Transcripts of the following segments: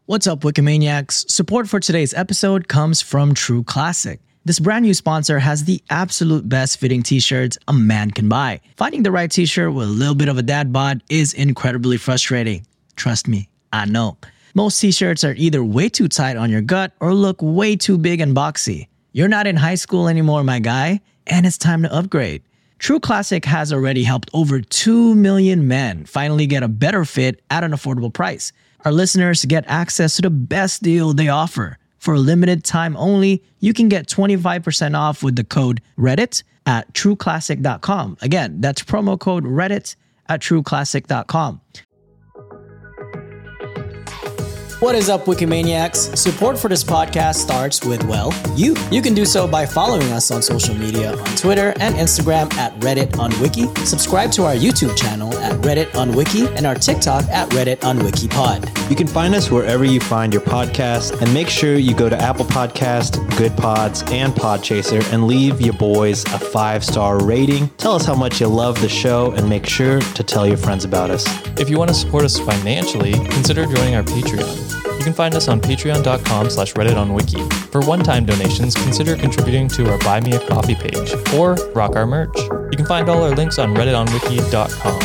What's up, Wikimaniacs? Support for today's episode comes from True Classic. This brand new sponsor has the absolute best fitting t-shirts a man can buy. Finding the right t-shirt with a little bit of a dad bod is incredibly frustrating. Trust me, I know. Most t-shirts are either way too tight on your gut or look way too big and boxy. You're not in high school anymore, my guy, and it's time to upgrade. True Classic has already helped over 2 million men finally get a better fit at an affordable price. Our listeners get access to the best deal they offer. For a limited time only, you can get 25% off with the code Reddit at trueclassic.com. Again, that's promo code Reddit at trueclassic.com. What is up, Wikimaniacs? Support for this podcast starts with, well, you. You can do so by following us on social media on Twitter and Instagram at Reddit on Wiki. Subscribe to our YouTube channel at Reddit on Wiki and our TikTok at Reddit on WikiPod. You can find us wherever you find your podcast, and make sure you go to Apple Podcast, Good Pods, and Podchaser and leave your boys a 5-star rating. Tell us how much you love the show and make sure to tell your friends about us. If you want to support us financially, consider joining our Patreon. You can find us on patreon.com/RedditOnWiki. For one-time donations, consider contributing to our Buy Me a Coffee page or rock our merch. You can find all our links on RedditOnWiki.com.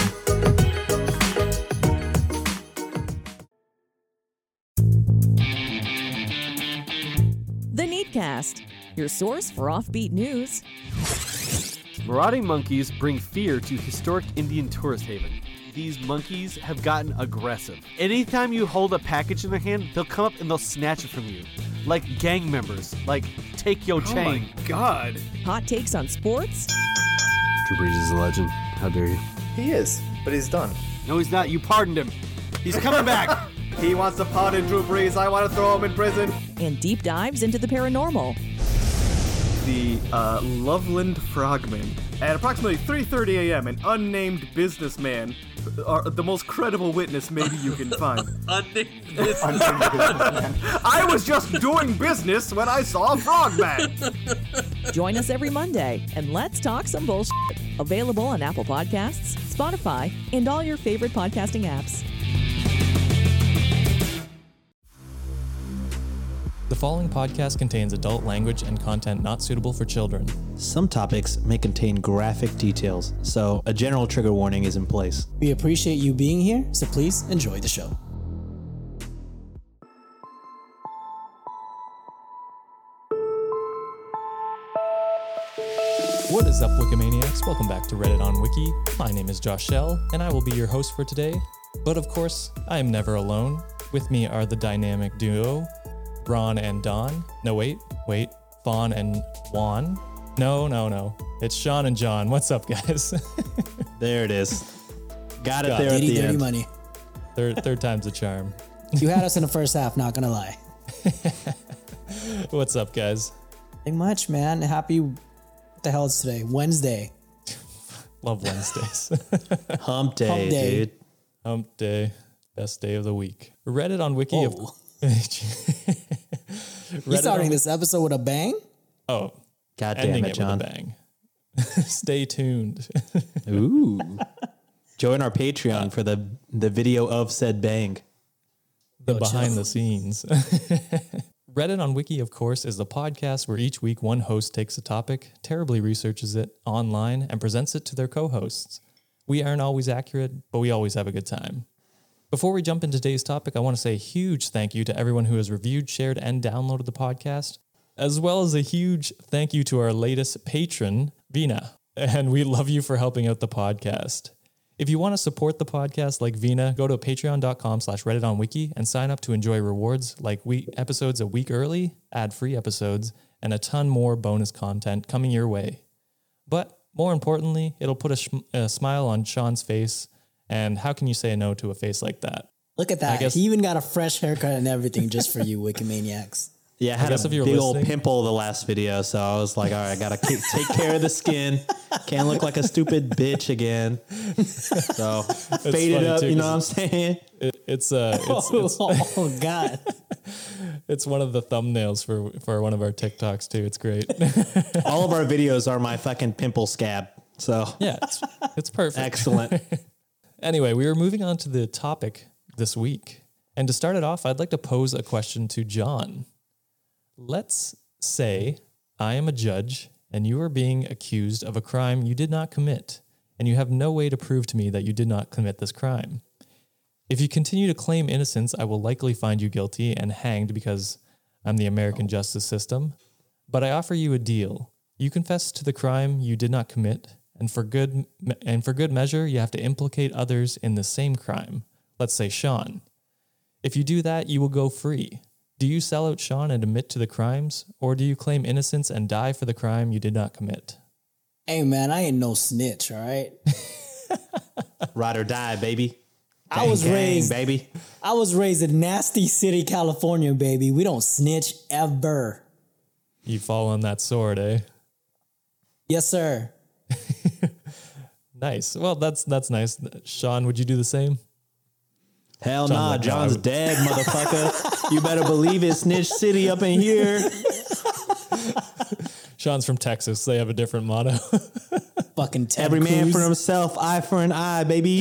The Neatcast, your source for offbeat news. Marauding monkeys bring fear to historic Indian tourist haven. These monkeys have gotten aggressive. Anytime you hold a package in their hand, they'll come up and they'll snatch it from you. Like gang members. Like, take your chain. Oh my god. Hot takes on sports. Drew Brees is a legend. How dare you? He is, but he's done. No, he's not. You pardoned him. He's coming back. He wants to pardon Drew Brees. I want to throw him in prison. And deep dives into the paranormal. The Loveland Frogman. At approximately 3:30 a.m., an unnamed businessman, the most credible witness maybe you can find. Unnamed businessman. I was just doing business when I saw a frogman. Join us every Monday and let's talk some bullshit. Available on Apple Podcasts, Spotify, and all your favorite podcasting apps. The following podcast contains adult language and content not suitable for children. Some topics may contain graphic details, so a general trigger warning is in place. We appreciate you being here, so please enjoy the show. What is up, Wikimaniacs? Welcome back to Reddit on Wiki. My name is Josh Shell, and I will be your host for today. But of course, I am never alone. With me are the dynamic duo, Ron and Don. No, wait. Fawn and Juan. No. It's Sean and John. What's up, guys? There it is. Got it there at the end. Money. Third time's a charm. You had us in the first half, not gonna lie. What's up, guys? Nothing much, man. Happy, what the hell is today? Wednesday. Love Wednesdays. Hump day, dude. Hump day. Best day of the week. Reddit on Wiki. You starting this episode with a bang? Oh, God damn ending it, John. with a bang. Stay tuned. Ooh. Join our Patreon for the video of said bang. The behind the scenes. Reddit on Wiki, of course, is the podcast where each week one host takes a topic, terribly researches it online, and presents it to their co-hosts. We aren't always accurate, but we always have a good time. Before we jump into today's topic, I want to say a huge thank you to everyone who has reviewed, shared, and downloaded the podcast, as well as a huge thank you to our latest patron, Vina. And we love you for helping out the podcast. If you want to support the podcast like Vina, go to patreon.com/RedditOnWiki and sign up to enjoy rewards like episodes a week early, ad-free episodes, and a ton more bonus content coming your way. But more importantly, it'll put a smile on Sean's face. And how can you say no to a face like that? Look at that. He even got a fresh haircut and everything just for you, Wikimaniacs. Yeah, I had a big old pimple the last video, so I was like, all right, I gotta take care of the skin. Can't look like a stupid bitch again. So fade it up, you know what I'm saying? It's oh God. It's one of the thumbnails for one of our TikToks too. It's great. All of our videos are my fucking pimple scab. So yeah, it's perfect. Excellent. Anyway, we were moving on to the topic this week. And to start it off, I'd like to pose a question to John. Let's say I am a judge and you are being accused of a crime you did not commit, and you have no way to prove to me that you did not commit this crime. If you continue to claim innocence, I will likely find you guilty and hanged because I'm the American justice system. But I offer you a deal. You confess to the crime you did not commit, and for good measure, you have to implicate others in the same crime. Let's say Sean. If you do that, you will go free. Do you sell out Sean and admit to the crimes, or do you claim innocence and die for the crime you did not commit? Hey, man, I ain't no snitch, all right? Ride or die, baby. I was raised in Nasty City, California, baby. We don't snitch ever. You fall on that sword, eh? Yes, sir. Nice. Well, that's nice. Sean, would you do the same? Hell John nah, would John's die. dead, motherfucker. You better believe it, Snitch City up in here. Sean's from Texas. They have a different motto. Fucking Ted Every man Cruz. for himself, eye for an eye, baby.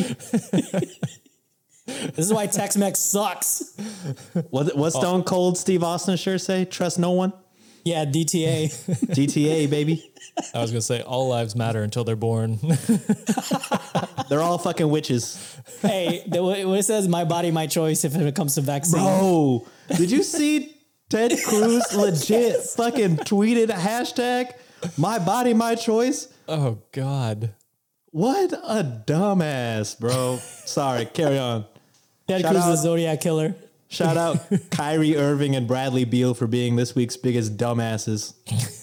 This is why Tex-Mex sucks. What Stone Cold Steve Austin shirt say? Trust no one. Yeah, DTA. GTA, baby. I was going to say all lives matter until they're born. They're all fucking witches. Hey, what it says, my body, my choice if it comes to vaccine. Bro, did you see Ted Cruz legit fucking tweeted hashtag my body, my choice? Oh, God. What a dumbass, bro. Sorry, carry on. Ted Shout Cruz, the out. Zodiac Killer. Shout out Kyrie Irving and Bradley Beal for being this week's biggest dumbasses.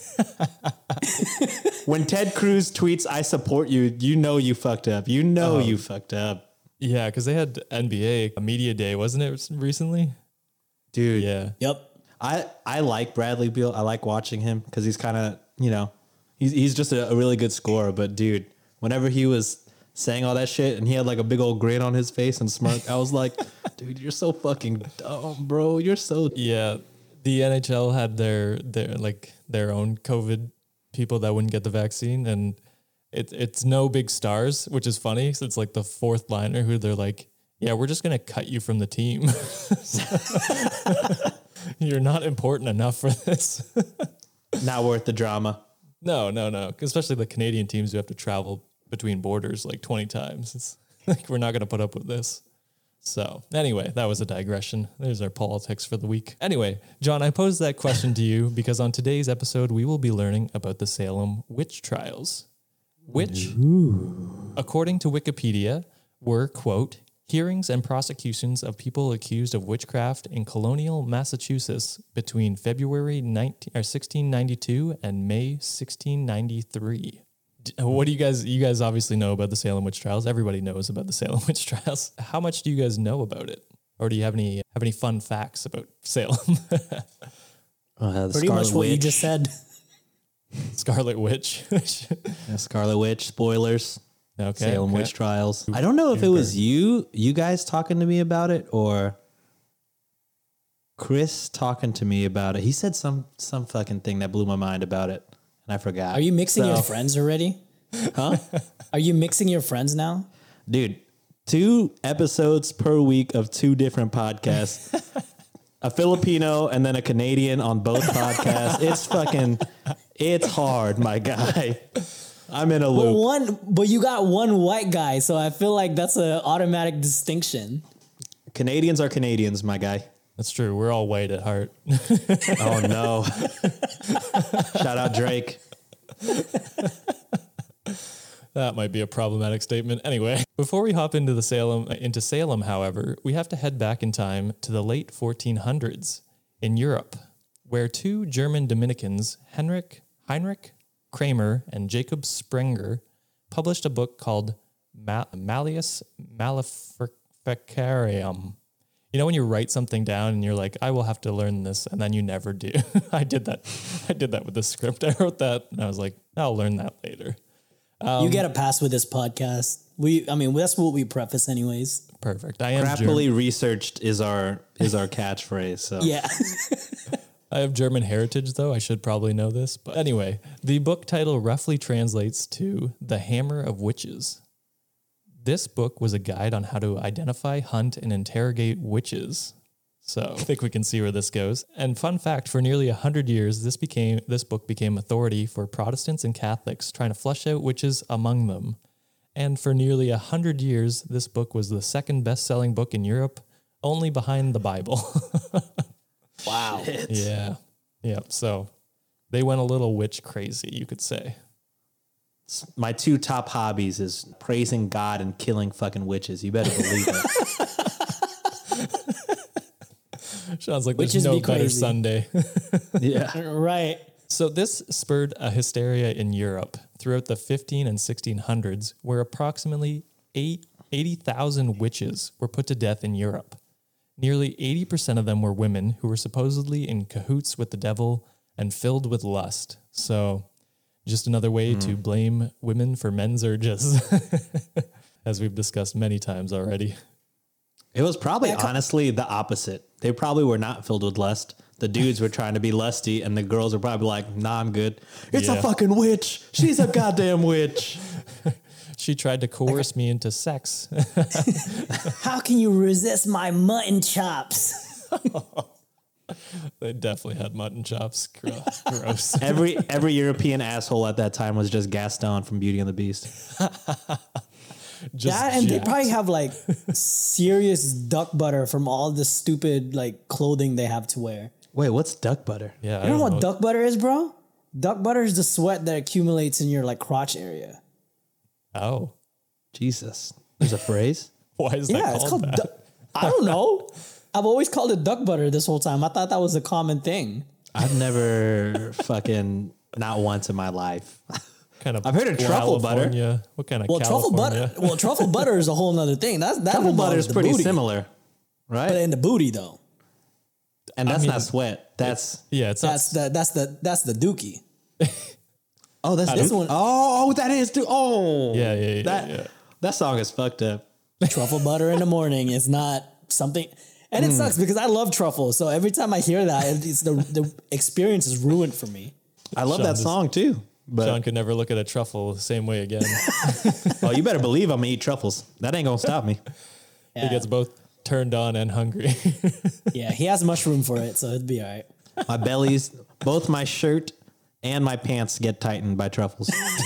When Ted Cruz tweets, I support you, you know you fucked up. You know you fucked up. Yeah, because they had NBA media day, wasn't it, recently? Dude, Yeah. Yep. I like Bradley Beal. I like watching him because he's kind of, he's just a really good scorer. But dude, whenever he was saying all that shit and he had like a big old grin on his face and smirk, I was like, dude, you're so fucking dumb, bro. You're so Yeah. The NHL had their own COVID people that wouldn't get the vaccine, and it's no big stars, which is funny. So it's like the fourth liner who they're like, yeah, we're just going to cut you from the team. You're not important enough for this. not worth the drama. No. Especially the Canadian teams who have to travel between borders like 20 times. It's like, we're not going to put up with this. So anyway, that was a digression. There's our politics for the week. Anyway, John, I posed that question to you because on today's episode, we will be learning about the Salem witch trials, which, according to Wikipedia, were, quote, hearings and prosecutions of people accused of witchcraft in colonial Massachusetts between February 1692 and May 1693. What do you guys obviously know about the Salem witch trials? Everybody knows about the Salem witch trials. How much do you guys know about it? Or do you have any fun facts about Salem? Pretty much what you just said. Scarlet Witch. Yeah, Scarlet Witch, spoilers. Okay. Salem Witch Trials. I don't know if it was you guys talking to me about it or Chris talking to me about it. He said some fucking thing that blew my mind about it. And I forgot. Are you mixing your friends already? Huh? Are you mixing your friends now? Dude, 2 episodes per week of 2 different podcasts. A Filipino and then a Canadian on both podcasts. It's hard, my guy. I'm in a loop. But you got one white guy, so I feel like that's an automatic distinction. Canadians are Canadians, my guy. That's true. We're all white at heart. Oh no. Shout out Drake. That might be a problematic statement. Anyway, before we hop into Salem, however, we have to head back in time to the late 1400s in Europe, where 2 German Dominicans, Heinrich Kramer and Jacob Sprenger, published a book called Malleus Maleficarium. You know when you write something down and you're like, I will have to learn this, and then you never do. I did that with the script. I wrote that and I was like, I'll learn that later. You get a pass with this podcast. That's what we preface anyways. Perfect. I am Crappily researched is our catchphrase. So Yeah. I have German heritage, though. I should probably know this. But anyway, the book title roughly translates to The Hammer of Witches. This book was a guide on how to identify, hunt, and interrogate witches. So I think we can see where this goes. And fun fact, for nearly 100 years, this book became authority for Protestants and Catholics trying to flush out witches among them. And for nearly 100 years, this book was the second best-selling book in Europe, only behind the Bible. Wow. Yeah. Yeah. So they went a little witch crazy, you could say. My 2 top hobbies is praising God and killing fucking witches. You better believe it. Sounds like Witches there's no be better crazy. Sunday. Yeah. Right. So this spurred a hysteria in Europe throughout the 15 and 1600s, where approximately 80,000 witches were put to death in Europe. Nearly 80% of them were women who were supposedly in cahoots with the devil and filled with lust. So just another way to blame women for men's urges, as we've discussed many times already. It was probably honestly the opposite. They probably were not filled with lust. The dudes were trying to be lusty, and the girls were probably like, nah, I'm good. It's a fucking witch. She's a goddamn witch. She tried to coerce me into sex. How can you resist my mutton chops? They definitely had mutton chops. Gross. Every European asshole at that time was just Gaston from Beauty and the Beast. Just That, and they jacked. probably have like serious duck butter from all the stupid like clothing they have to wear. Wait, what's duck butter? Yeah, I You know don't what duck butter is, bro? Duck butter is the sweat that accumulates in your like crotch area. Oh, Jesus. There's a phrase? why is that Yeah, called it's called. that? I don't know. I've always called it duck butter this whole time. I thought that was a common thing. I've never fucking, not once in my life. Kind of I've heard of truffle butter. California- What kind of Well, truffle California? butter. Well, truffle butter is a whole nother thing. That Truffle butter is involves the pretty booty. similar, right? But in the booty though. And that's I mean, not sweat. That's Yeah, it's That's not. that's the dookie. oh, that's This dude. one- Oh, that is dude. Oh, Yeah. That song is fucked up. Truffle butter in the morning is not something, and it sucks because I love truffle. So every time I hear that, it's the experience is ruined for me. I love Sean that just- song too. But Sean could never look at a truffle the same way again. oh, you better believe I'm gonna eat truffles. That ain't gonna stop me. He gets both turned on and hungry. Yeah, he has mushroom for it, so it'd be all right. My bellies, both my shirt and my pants get tightened by truffles.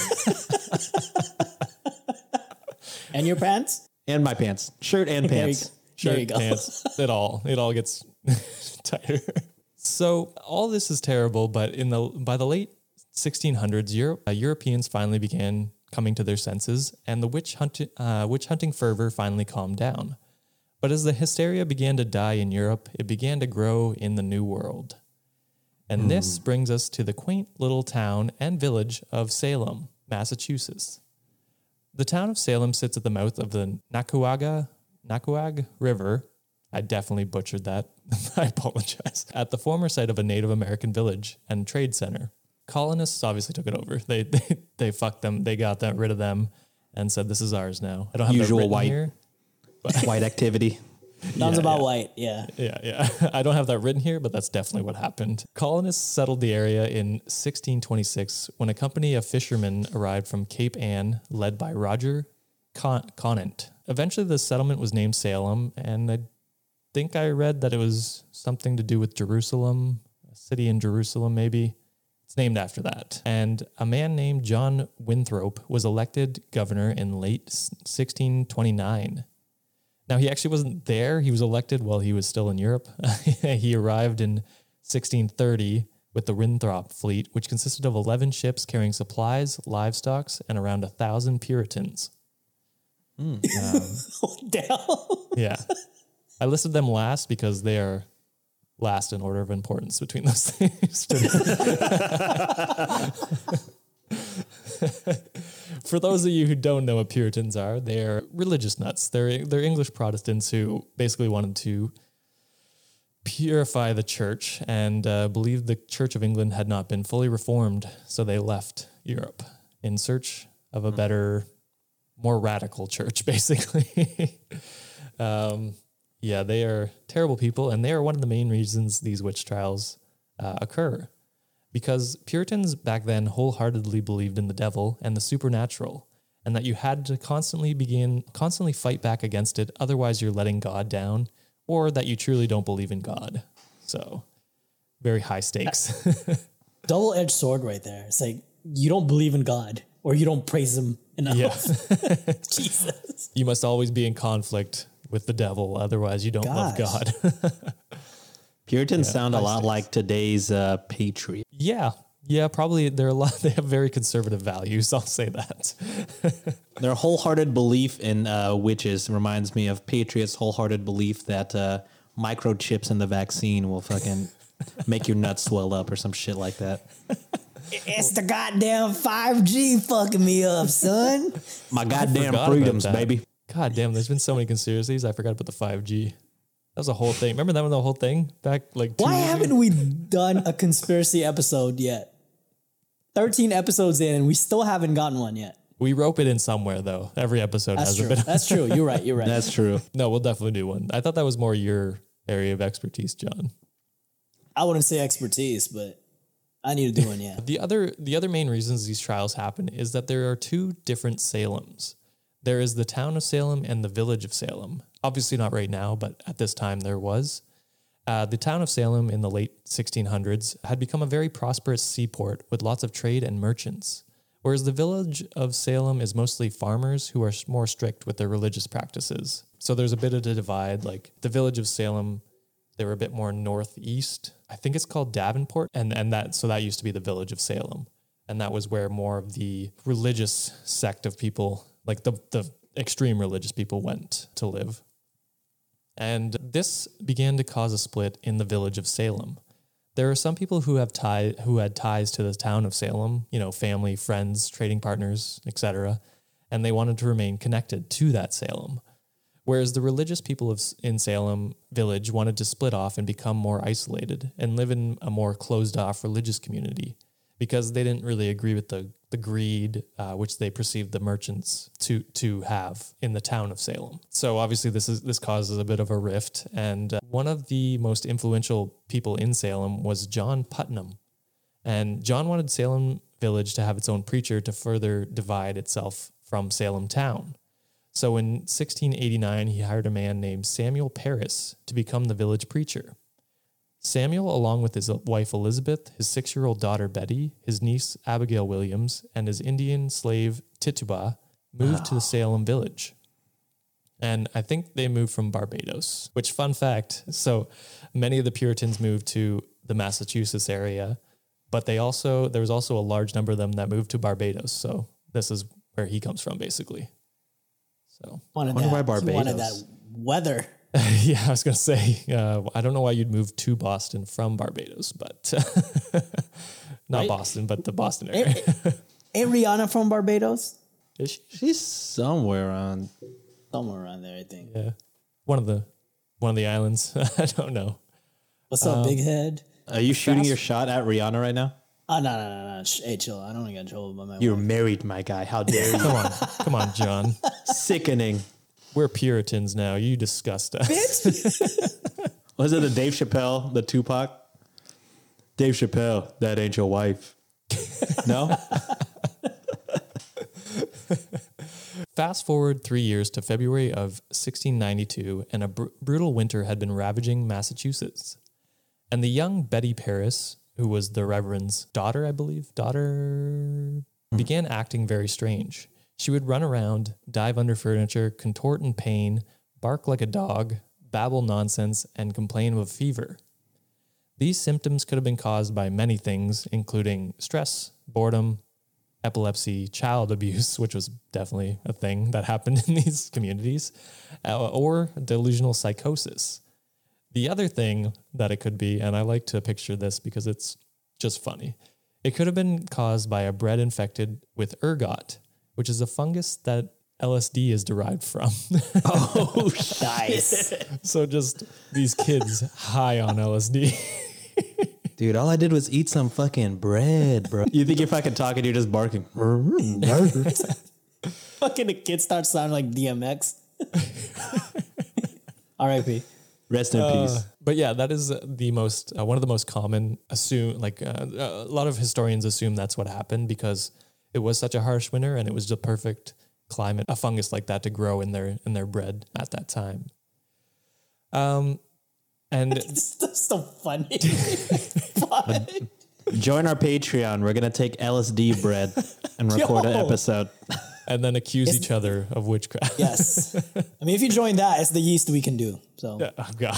And your pants? And my pants, shirt and There you pants. go. There Shirt, you go. pants, it all gets tighter. So all this is terrible, but by the late 1600s, Europeans finally began coming to their senses, and the witch hunting fervor finally calmed down. But as the hysteria began to die in Europe, it began to grow in the New World. And this brings us to the quaint little town and village of Salem, Massachusetts. The town of Salem sits at the mouth of the Nacuag River. I definitely butchered that. I apologize. At the former site of a Native American village and trade center. Colonists obviously took it over. They fucked them. They got rid of them and said, this is ours now. I don't have Usual that written white. here. White activity. Sounds about white, yeah. Yeah. I don't have that written here, but that's definitely what happened. Colonists settled the area in 1626 when a company of fishermen arrived from Cape Ann, led by Roger Conant. Eventually, the settlement was named Salem, and I think I read that it was something to do with Jerusalem, a city in Jerusalem, maybe. It's named after that. And a man named John Winthrop was elected governor in late 1629. Now, he actually wasn't there. He was elected while he was still in Europe. He arrived in 1630 with the Winthrop fleet, which consisted of 11 ships carrying supplies, livestock, and around 1,000 Puritans. What the hell? Yeah. I listed them last because they are last in order of importance between those things. For those of you who don't know what Puritans are, they're religious nuts. They're English Protestants who basically wanted to purify the church and believed the Church of England had not been fully reformed, so they left Europe in search of a better, more radical church, basically. Yeah, they are terrible people, and they are one of the main reasons these witch trials occur. Because Puritans back then wholeheartedly believed in the devil and the supernatural, and that you had to constantly fight back against it, otherwise you're letting God down, or that you truly don't believe in God. So very high stakes. Double-edged sword right there. It's like you don't believe in God or you don't praise him enough. Yeah. Jesus. You must always be in conflict with the devil. Otherwise you don't love God. Puritans sound a lot stakes. like today's Patriot. Yeah. Yeah, probably they have very conservative values. I'll say that. Their wholehearted belief in witches reminds me of Patriots' wholehearted belief that microchips in the vaccine will fucking make your nuts swell up or some shit like that. It's the goddamn 5G fucking me up, son. My goddamn forgot freedoms, about that. baby. God damn, there's been so many conspiracies. I forgot about the 5G. That was a whole thing. Remember that was the whole thing back like 2 Why years haven't ago? we done a conspiracy episode yet? 13 episodes in and we still haven't gotten one yet. We rope it in somewhere though. Every episode That's has true. a bit of That's true. You're right. You're right. That's true. No, we'll definitely do one. I thought that was more your area of expertise, John. I wouldn't say expertise, but I need to do one yet. The other main reasons these trials happen is that there are two different Salems. There is the town of Salem and the village of Salem. Obviously not right now, but at this time there was. The town of Salem in the late 1600s had become a very prosperous seaport with lots of trade and merchants, whereas the village of Salem is mostly farmers who are more strict with their religious practices. So there's a bit of a divide. Like the village of Salem, they were a bit more northeast. I think it's called Davenport, and that used to be the village of Salem, and that was where more of the religious sect of people, like the extreme religious people, went to live. And this began to cause a split in the village of Salem. There are some people who had ties to the town of Salem, family, friends, trading partners, etc., and they wanted to remain connected to that Salem. Whereas the religious people in Salem village wanted to split off and become more isolated and live in a more closed-off religious community because they didn't really agree with the greed which they perceived the merchants to have in the town of Salem. So obviously this causes a bit of a rift, and one of the most influential people in Salem was John Putnam. And John wanted Salem village to have its own preacher to further divide itself from Salem town. So in 1689, he hired a man named Samuel Parris to become the village preacher. Samuel, along with his wife Elizabeth, his 6-year-old daughter Betty, his niece Abigail Williams, and his Indian slave Tituba, moved to the Salem village. And I think they moved from Barbados, which, fun fact, so many of the Puritans moved to the Massachusetts area, but there was also a large number of them that moved to Barbados. So this is where he comes from, basically. So why Barbados? He wanted that weather. yeah, I was going to say, I don't know why you'd move to Boston from Barbados, but not right? Boston, but the Boston area. Ain't Rihanna from Barbados? Is she? She's somewhere around there, I think. Yeah. One of the islands. I don't know. What's up, big head? Are you shooting your shot at Rihanna right now? Oh, no. Hey, chill. I don't want to get in trouble by my You're wife. married, my guy. How dare you? Come on, John. Sickening. We're Puritans now. You disgust us. Was it the Dave Chappelle, the Tupac? Dave Chappelle, that ain't your wife. No? Fast forward 3 years to February of 1692, and a brutal winter had been ravaging Massachusetts. And the young Betty Parris, who was the Reverend's daughter, began acting very strange. She would run around, dive under furniture, contort in pain, bark like a dog, babble nonsense, and complain of a fever. These symptoms could have been caused by many things, including stress, boredom, epilepsy, child abuse, which was definitely a thing that happened in these communities, or delusional psychosis. The other thing that it could be, and I like to picture this because it's just funny, it could have been caused by a bread infected with ergot, which is a fungus that LSD is derived from. Oh, nice. So just these kids high on LSD. Dude, all I did was eat some fucking bread, bro. You think you're fucking talking, you're just barking. Fucking the kid starts sounding like DMX. R.I.P. Rest in peace. But yeah, that is the most one of the most common a lot of historians assume that's what happened because it was such a harsh winter and it was the perfect climate, a fungus like that to grow in their bread at that time. And That's so funny. Join our Patreon. We're gonna take LSD bread and record an Yo. episode. and then accuse each other of witchcraft. Yes. I mean, if you join that, it's the least we can do. So Oh God.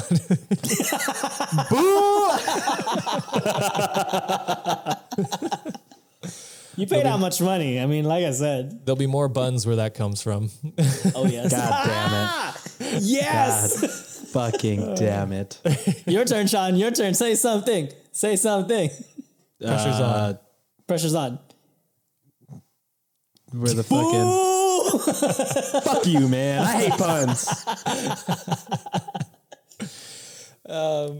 you pay that much money. I mean, like I said. There'll be more buns where that comes from. Oh, yes. God damn it. Yes. Fucking damn it. Your turn, Sean. Your turn. Say something. Say something. Pressure's on. Pressure's on. We're the fucking. Fuck you, man. I hate puns.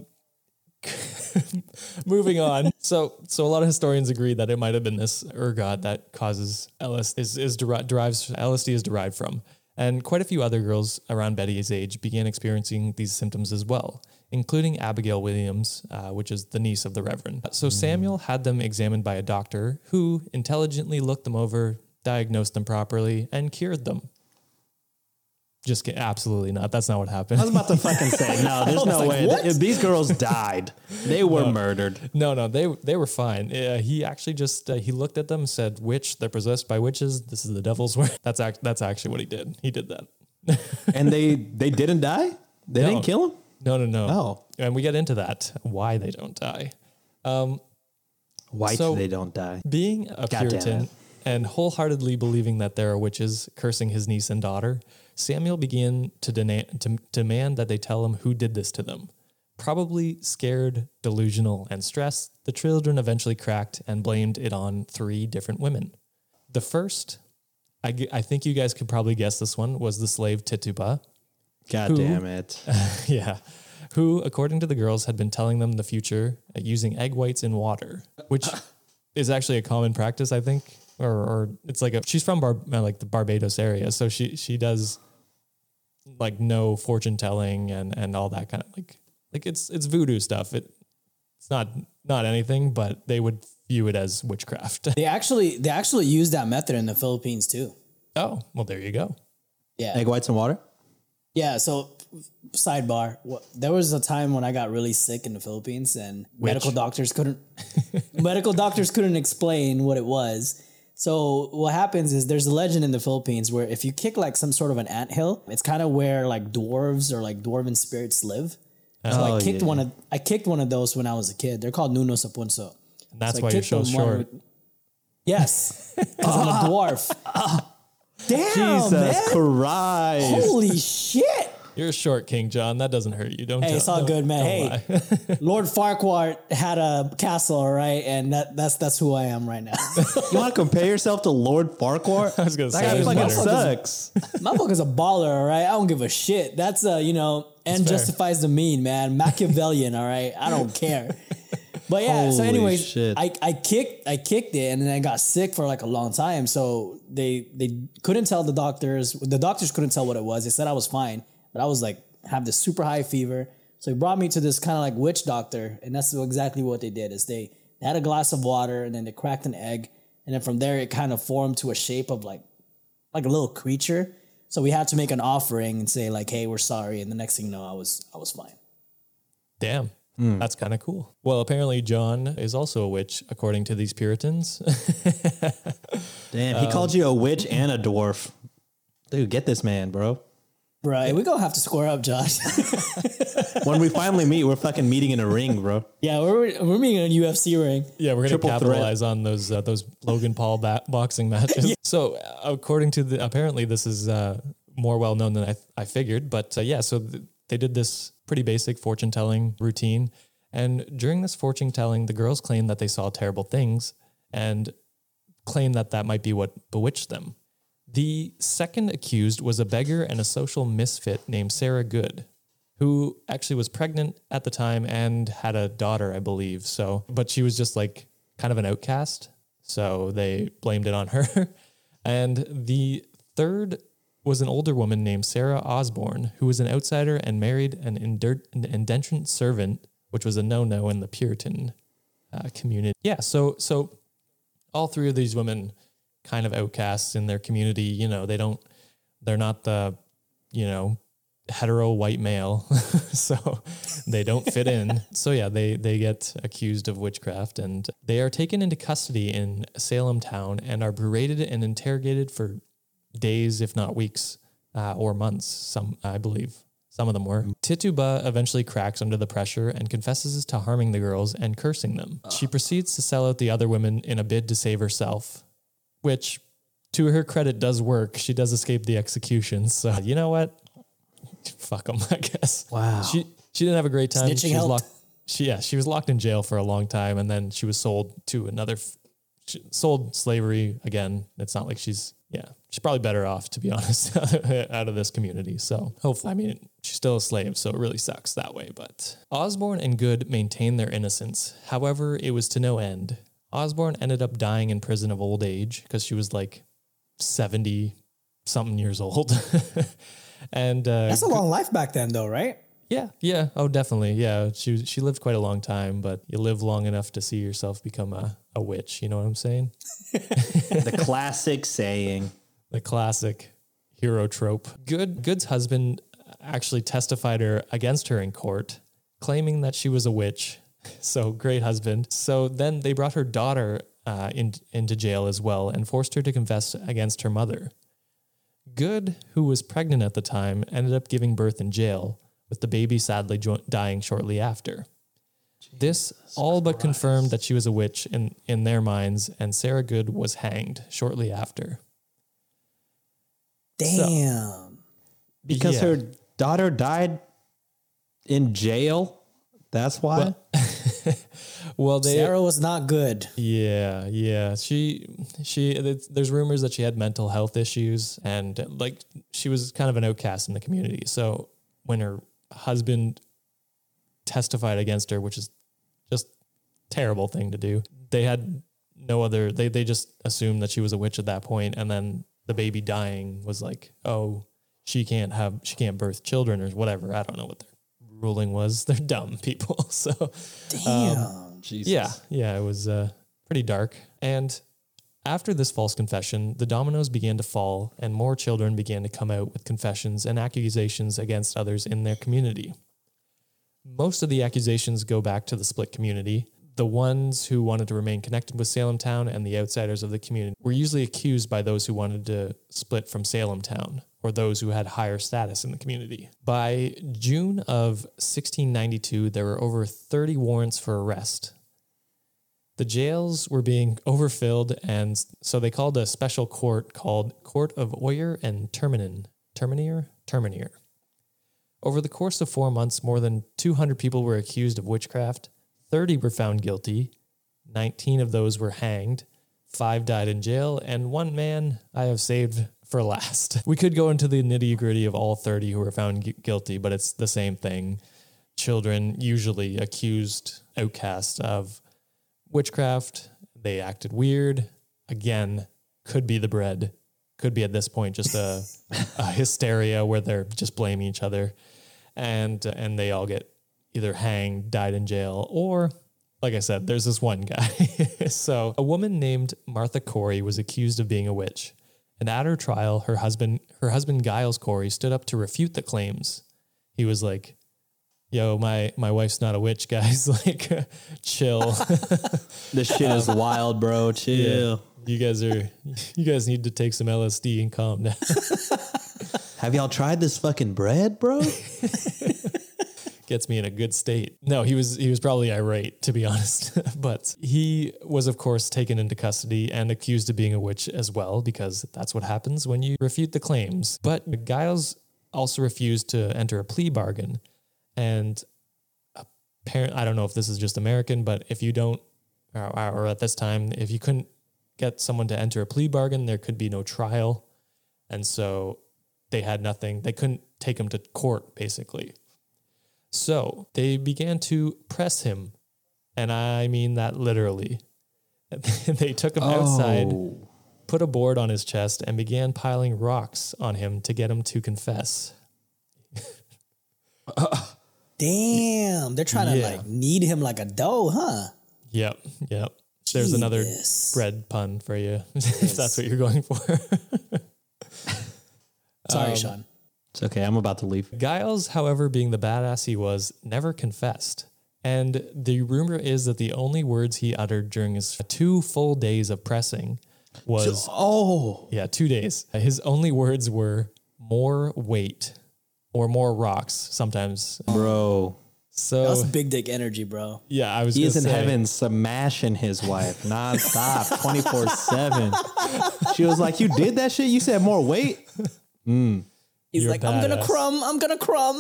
Moving on. So a lot of historians agree that it might have been this ergot that causes LSD is derived from. And quite a few other girls around Betty's age began experiencing these symptoms as well, including Abigail Williams, which is the niece of the Reverend. So Samuel had them examined by a doctor who intelligently looked them over, diagnosed them properly, and cured them. Just kidding. Absolutely not. That's not what happened. I was about to fucking say, no, there's no like, way. what? If these girls died, they were murdered. No, they were fine. He actually just he looked at them and said, "Witch, they're possessed by witches. This is the devil's work." That's actually what he did. He did that. And they didn't die? They No. didn't kill him? No. Oh. And we get into that, why they don't die. White, So- they don't die. Being a damn Puritan it. and wholeheartedly believing that there are witches cursing his niece and daughter, Samuel began to demand that they tell him who did this to them. Probably scared, delusional, and stressed, the children eventually cracked and blamed it on 3 different women. The first, I think you guys could probably guess this one, was the slave Tituba. God damn it. Yeah. Who, according to the girls, had been telling them the future using egg whites in water, which is actually a common practice, I think. Or it's like she's from the Barbados area. So she does like no fortune telling and all that kind of like it's voodoo stuff. It's not anything, but they would view it as witchcraft. They actually use that method in the Philippines too. Oh, well, there you go. Yeah. Egg whites and water? Yeah. So sidebar, there was a time when I got really sick in the Philippines and medical doctors couldn't explain what it was. So what happens is there's a legend in the Philippines where if you kick like some sort of an anthill, it's kind of where like dwarves or like dwarven spirits live. So I kicked one of those when I was a kid. They're called Nuno sa Punso. And that's So I why you're kicked so them one short. Yes, because I'm a dwarf. Damn, Jesus man. Christ. Holy shit. You're short, King John. That doesn't hurt you. Don't. Hey, it's all good, man. Hey, Lord Farquhar had a castle, all right, and that's who I am right now. You want to compare yourself to Lord Farquhar? I was gonna say That guy there's fucking better. sucks. My book is a baller, all right. I don't give a shit. That's end fair. justifies the mean, man. Machiavellian, all right. I don't care. But yeah. So, Holy anyways, shit. I kicked it, and then I got sick for like a long time. So they couldn't tell the doctors. The doctors couldn't tell what it was. They said I was fine, but I was like have this super high fever. So he brought me to this kind of like witch doctor, and that's exactly what they did. Is they had a glass of water, and then they cracked an egg, and then from there it kind of formed to a shape of like a little creature. So we had to make an offering and say like, "Hey, we're sorry." And the next thing you know, I was fine. Damn. That's kind of cool. Well, apparently John is also a witch, according to these Puritans. Damn, he called you a witch and a dwarf. Dude, get this man, bro. Right, we're gonna have to square up, Josh. When we finally meet, we're fucking meeting in a ring, bro. Yeah, we're meeting in a UFC ring. Yeah, we're going to Triple capitalize on those Logan Paul boxing matches. So, according to apparently this is more well known than I figured. But so they did this pretty basic fortune telling routine, and during this fortune telling, the girls claimed that they saw terrible things and claimed that might be what bewitched them. The second accused was a beggar and a social misfit named Sarah Good, who actually was pregnant at the time and had a daughter, I believe. So, but she was just like kind of an outcast. So they blamed it on her. And the third was an older woman named Sarah Osborne, who was an outsider and married an indentured servant, which was a no-no in the Puritan community. Yeah. So all 3 of these women kind of outcasts in their community. They're not the, hetero white male, so they don't fit in. So yeah, they get accused of witchcraft, and they are taken into custody in Salem town and are berated and interrogated for days, if not weeks, or months. Some, I believe, some of them were. Tituba eventually cracks under the pressure and confesses to harming the girls and cursing them. She proceeds to sell out the other women in a bid to save herself, which, to her credit, does work. She does escape the execution. So you know what? Fuck them, I guess. Wow. She didn't have a great time. Snitching She was helped. locked. She was locked in jail for a long time, and then she was sold to sold slavery again. It's not like she's probably better off, to be honest, out of this community. So hopefully, I mean, she's still a slave, so it really sucks that way. But Osborne and Good maintained their innocence. However, it was to no end. Osborne ended up dying in prison of old age because she was like 70 something years old. And That's a long life back then, though, right? yeah. Oh, definitely. Yeah. She lived quite a long time, but you live long enough to see yourself become a witch. You know what I'm saying? The classic saying. The classic hero trope. Good's husband actually testified against her in court, claiming that she was a witch. So great husband. So then they brought her daughter into jail as well and forced her to confess against her mother. Good, who was pregnant at the time, ended up giving birth in jail, with the baby sadly dying shortly after. This all but confirmed that she was a witch in their minds, and Sarah Good was hanged shortly after. Damn. Because her daughter died in jail? That's why? Well, Sarah was not good. Yeah. There's rumors that she had mental health issues, and like she was kind of an outcast in the community. So when her husband testified against her, which is just terrible thing to do, they had no other. They just assumed that she was a witch at that point, and then the baby dying was like, oh, she can't birth children or whatever. I don't know what their ruling was. They're dumb people. So Damn. Jesus. Yeah, it was pretty dark. And after this false confession, the dominoes began to fall and more children began to come out with confessions and accusations against others in their community. Most of the accusations go back to the split community. The ones who wanted to remain connected with Salem Town and the outsiders of the community were usually accused by those who wanted to split from Salem Town or those who had higher status in the community. By June of 1692, there were over 30 warrants for arrest. The jails were being overfilled, and so they called a special court called Court of Oyer and Terminier. Over the course of 4 months, more than 200 people were accused of witchcraft. 30 were found guilty. 19 of those were hanged. 5 died in jail, and 1 man I have saved for last. We could go into the nitty-gritty of all 30 who were found guilty, but it's the same thing. Children, usually accused, outcast of witchcraft. They acted weird. Again, could be the bread. Could be at this point just a hysteria where they're just blaming each other, and they all get either hanged, died in jail, or, like I said, there's this one guy. So a woman named Martha Corey was accused of being a witch, and at her trial, her husband Giles Corey stood up to refute the claims. He was like, yo, my wife's not a witch, guys. Like, chill. This shit is wild, bro. Chill. Yeah. You guys need to take some LSD and calm down. Have y'all tried this fucking bread, bro? Gets me in a good state. No, he was probably irate, to be honest. But he was, of course, taken into custody and accused of being a witch as well, because that's what happens when you refute the claims. But Giles also refused to enter a plea bargain. And apparently, I don't know if this is just American, but if you don't, or at this time, if you couldn't get someone to enter a plea bargain, there could be no trial. And so they had nothing. They couldn't take him to court, basically. So they began to press him. And I mean that literally. They took him outside, put a board on his chest, and began piling rocks on him to get him to confess. Damn, they're trying to like knead him like a dough, huh? Yep. There's another bread pun for you, if that's what you're going for. Sorry, Sean. It's okay. I'm about to leave. Giles, however, being the badass he was, never confessed. And the rumor is that the only words he uttered during his 2 full days of pressing was... 2 days. His only words were more weight or more rocks sometimes. Bro. So That's big dick energy, bro. yeah, I was He gonna is in say, heaven smashing his wife nonstop, 24/7. She was like, "You did that shit? You said more weight?" He's You're like, I'm gonna badass. crumb. I'm gonna crumb.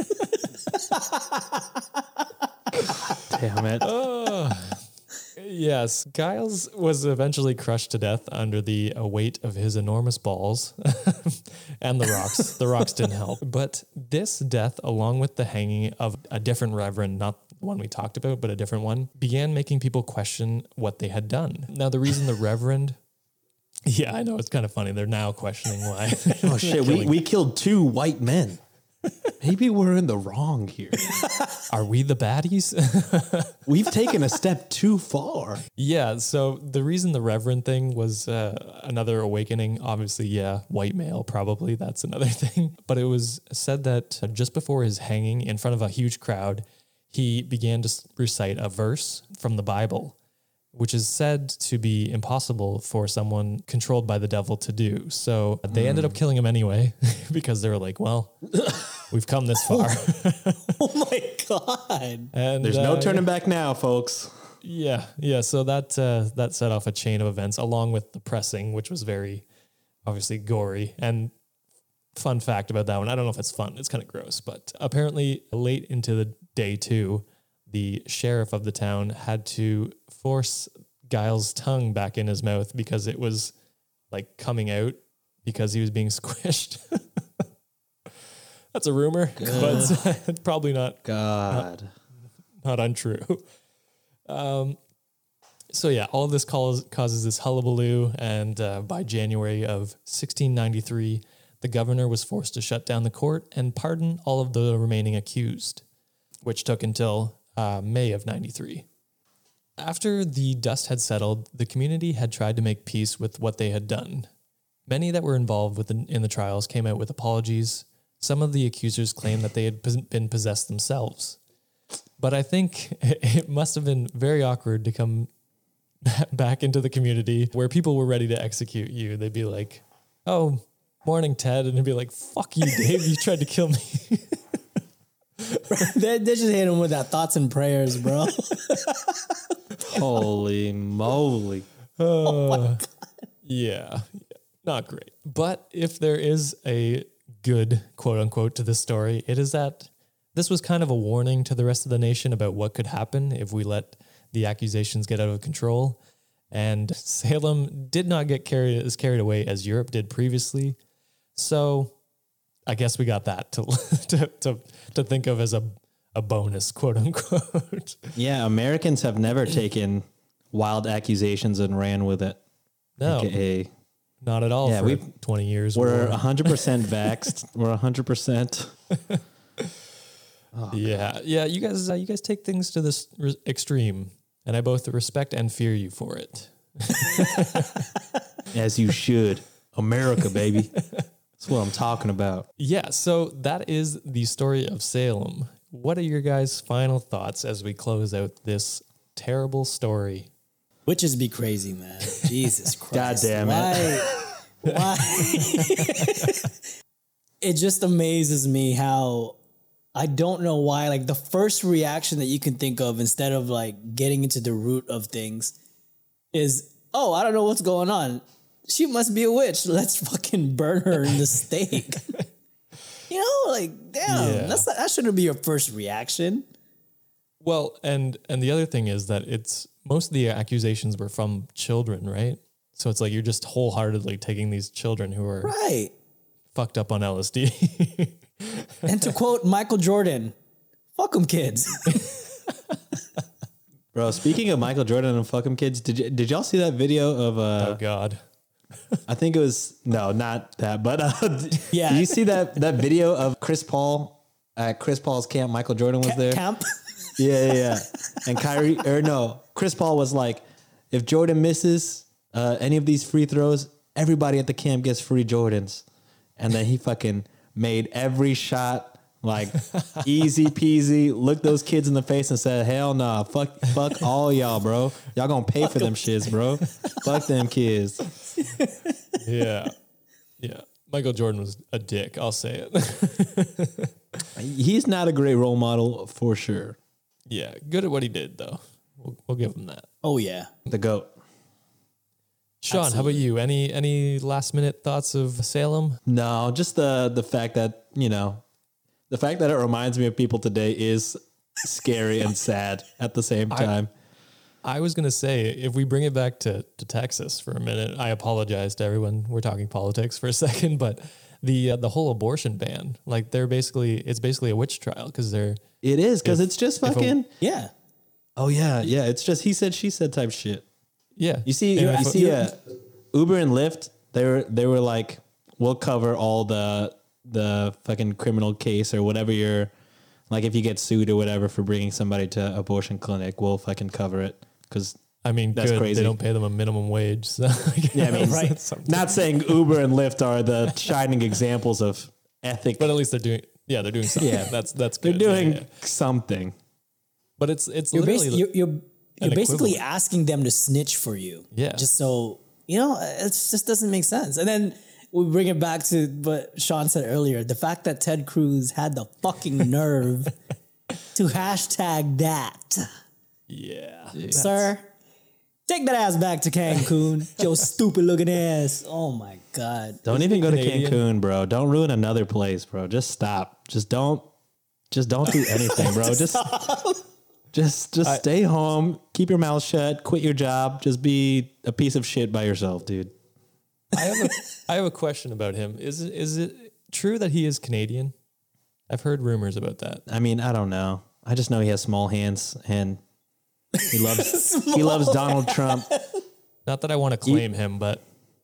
Damn it. Yes, Giles was eventually crushed to death under the weight of his enormous balls and the rocks. The rocks didn't help. But this death, along with the hanging of a different reverend, not the one we talked about, but a different one, began making people question what they had done. Now, the reason the reverend... Yeah, I know. It's kind of funny. They're now questioning why. Oh shit, we killed 2 white men. Maybe we're in the wrong here. Are we the baddies? We've taken a step too far. Yeah, so the reason the reverend thing was another awakening, obviously, yeah, white male, probably, that's another thing. But it was said that just before his hanging in front of a huge crowd, he began to recite a verse from the Bible, which is said to be impossible for someone controlled by the devil to do. So they ended up killing him anyway, because they were like, well, we've come this far. Oh my god. And There's no turning back now, folks. Yeah. So that set off a chain of events along with the pressing, which was very obviously gory. And fun fact about that one, I don't know if it's fun, it's kind of gross, but apparently late into the day 2, the sheriff of the town had to force Giles' tongue back in his mouth because it was like coming out because he was being squished. That's a rumor, but probably not. God. Not untrue. So yeah, all of this causes this hullabaloo, and by January of 1693, the governor was forced to shut down the court and pardon all of the remaining accused, which took until May of 93. After the dust had settled, the community had tried to make peace with what they had done. Many that were involved in the trials came out with apologies. Some of the accusers claimed that they had been possessed themselves. But I think it must have been very awkward to come back into the community where people were ready to execute you. They'd be like, "Oh, morning, Ted." And it'd be like, "Fuck you, Dave. You tried to kill me." They just hit him with that thoughts and prayers, bro. Holy moly. Yeah, not great. But if there is a good quote unquote to this story, it is that this was kind of a warning to the rest of the nation about what could happen if we let the accusations get out of control. And Salem did not get carried away as Europe did previously. So I guess we got that to think of as a bonus, quote unquote. Yeah, Americans have never taken wild accusations and ran with it. No, AKA, not at all. Yeah, for 20 years. we're 100% vaxxed. We're 100%. Yeah. You guys take things to this extreme, and I both respect and fear you for it. As you should. America, baby. That's what I'm talking about. Yeah, so that is the story of Salem. What are your guys' final thoughts as we close out this terrible story? Witches be crazy, man. Jesus Christ. God damn it. Why? It just amazes me how I don't know why, like the first reaction that you can think of instead of like getting into the root of things is, oh, I don't know what's going on. She must be a witch. Let's fucking burn her in the stake. You know, like, damn, Yeah. that shouldn't be your first reaction. Well, and the other thing is that most of the accusations were from children, right? So it's like you're just wholeheartedly taking these children who are Right. fucked up on LSD. And to quote Michael Jordan, fuck them kids. Bro, speaking of Michael Jordan and fuck 'em kids, did y'all see that video of Oh God. I think it was not that, but Yeah. Did you see that video of Chris Paul at Chris Paul's camp? Michael Jordan was there. Camp. Yeah. And Chris Paul was like, if Jordan misses any of these free throws, everybody at the camp gets free Jordans. And then he fucking made every shot like easy peasy, looked those kids in the face and said, hell nah, fuck all y'all, bro. Y'all gonna pay for them shits, bro. Fuck them kids. Yeah. Yeah. Michael Jordan was a dick. I'll say it. He's not a great role model for sure. Yeah. Good at what he did, though. We'll give him that. Oh yeah. The GOAT. Sean, how about you? Any last minute thoughts of Salem? No, just the fact that, the fact that it reminds me of people today is scary and sad at the same time. I was going to say, if we bring it back to Texas for a minute, I apologize to everyone. We're talking politics for a second, but the whole abortion ban, like it's basically a witch trial because It is, because it's just fucking. Yeah. Oh yeah. Yeah. It's just he said, she said type shit. yeah. You see, And Uber and Lyft, they were like, we'll cover all the fucking criminal case or whatever you're, like if you get sued or whatever for bringing somebody to abortion clinic, we'll fucking cover it. Because I mean, that's good. crazy. They don't pay them a minimum wage. So Yeah, I mean, Right. not saying Uber and Lyft are the shining examples of ethic. But at least they're doing something. Yeah. That's They're good. doing Yeah. Something. But it's You're, literally you're basically equivalent. asking them to snitch for you. Yeah. Just so, it just doesn't make sense. And then we bring it back to what Sean said earlier. The fact that Ted Cruz had the fucking nerve to hashtag that. yeah. Sir, take that ass back to Cancun. Your stupid looking ass. Oh my God. Don't even go to Canadian? Cancun, bro. Don't ruin another place, bro. Just stop. Just don't do anything, bro. Just stay home, keep your mouth shut, quit your job, just be a piece of shit by yourself, dude. I have a question about him. Is it true that he is Canadian? I've heard rumors about that. I mean, I don't know. I just know he has small hands and he loves Donald Trump. Not that I want to claim him, but